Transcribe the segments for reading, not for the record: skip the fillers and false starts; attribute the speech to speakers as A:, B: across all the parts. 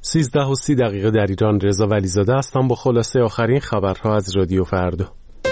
A: 13:30 در ایران. رضا ولیزاده هستم با خلاصه آخرین خبرها از رادیو فردا.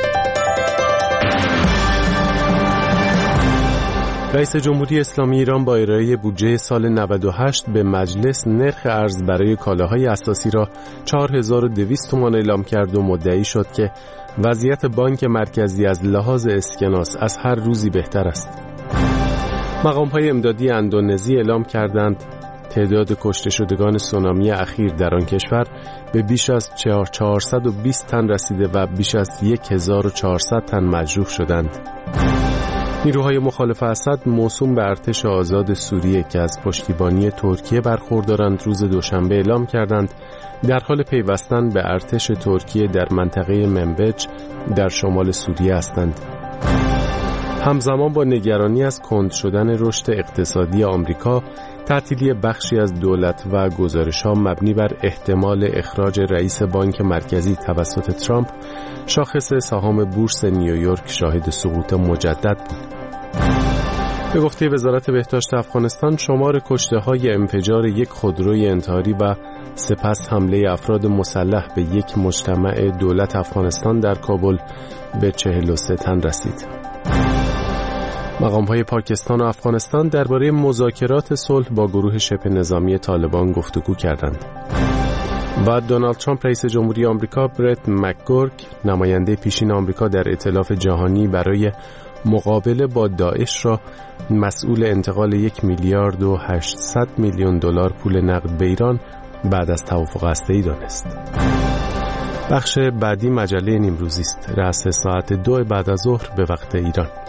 A: رئیس جمهوری اسلامی ایران با ارائه بودجه سال 98 به مجلس نرخ ارز برای کالاهای اساسی را 4200 تومان اعلام کرد و مدعی شد که وضعیت بانک مرکزی از لحاظ اسکناس از هر روزی بهتر است. مقام‌های امدادی اندونزی اعلام کردند تعداد کشته شدگان سونامی اخیر در آن کشور به بیش از 420 تن رسیده و بیش از 1400 تن مجروح شدند. نیروهای مخالف اسد موسوم به ارتش آزاد سوریه که از پشتیبانی ترکیه برخوردارند روز دوشنبه اعلام کردند در حال پیوستن به ارتش ترکیه در منطقه منبج در شمال سوریه هستند. همزمان با نگرانی از کند شدن رشد اقتصادی آمریکا، تعطیلی بخشی از دولت و گزارش‌ها مبنی بر احتمال اخراج رئیس بانک مرکزی توسط ترامپ، شاخص سهام بورس نیویورک شاهد سقوط مجدد بود. به گفته وزارت بهداشت افغانستان، شمار کشته‌های انفجار یک خودروی انتحاری و سپس حمله افراد مسلح به یک مجتمع دولت افغانستان در کابل به 43 تن رسید. مقام‌های پاکستان و افغانستان درباره مذاکرات صلح با گروه شبه نظامی طالبان گفتگو کردند. و دونالد ترامپ رئیس جمهوری آمریکا برت مکگورک نماینده پیشین آمریکا در ائتلاف جهانی برای مقابله با داعش را مسئول انتقال 1,800,000,000 دلار پول نقد به ایران بعد از توافق هسته‌ای دانست. بخش بعدی مجله نیمروزی است. رأس ساعت 2 بعد از ظهر به وقت ایران.